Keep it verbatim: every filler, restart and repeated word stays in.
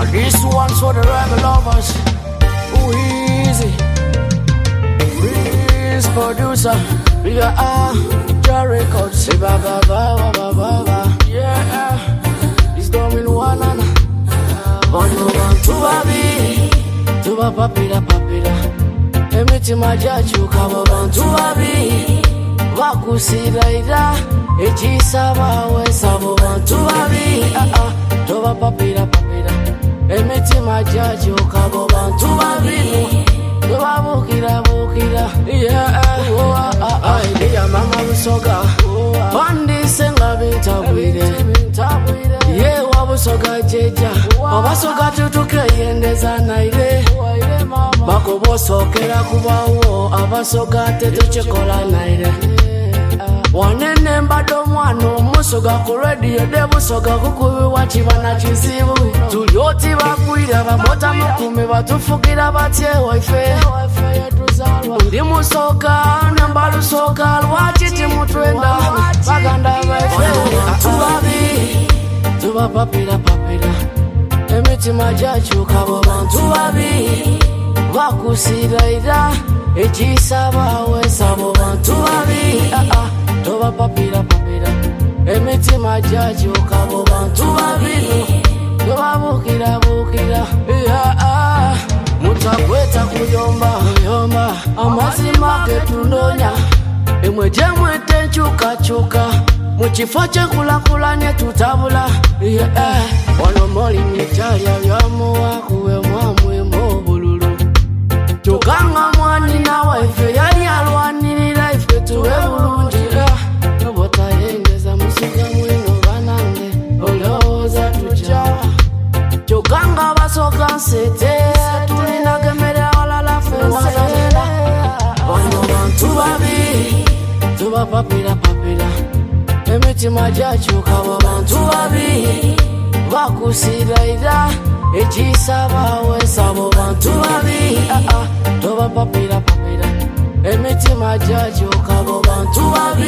This one's for the rebel lovers. Ooh, easy. Breeze producer. Yeah, ah, Jerry Records. Ba ba ba ba ba ba. Yeah, it's doing one and one one two baby. Two ba papira papira. Emitima jachu kabo bantu babi. Wakusira ida. Echisaba we sabo bantu babi. Ah ah. Two ba papira papira. Emitima jachu kabo bantu babi. Bukira bukira yeah oh ah ah yeah mama busoga bandi senga bintabwire yeah wabusoga jeja abasoga tutuke yendeza naire bakobosokera kubawo abasoga tetuchekola naire wanene mbado mwana omusoga ku radio debusoga kukubi wachibana kizibu tulyoti bakwira bamota mukumi batufugira batye wife ndi musoga nambalu soga lwachiti mutwenda baganda bafe tubabi tuba papira papira emitima jachu kabo bantu babi bakusira ira echisaba we sabo bantu babi ah ah toba papira papira emitima jachu kabo bantu babi toba bukira bukira yeah ah mutakweta kuyomba yomba amazima getundonya emwe jemwe tenchuka chuka muchifo chekula kulanye tutabula yeah wano moli mitalia byamuwa kuwe mwamwe mobululu tukanga mwani na wife yali alwanirira ife tuwe bulungi nobota yengeza musuga mwino banange olowooza tuja tukanga basoka nsete tulina gemera walala fense wano bantu babi tuba papira papira emitima jachu kabo bantu babi bakusira ira echisaba we sabo bantu babi ah ah toba papira papira emitima jachu kabo bantu babi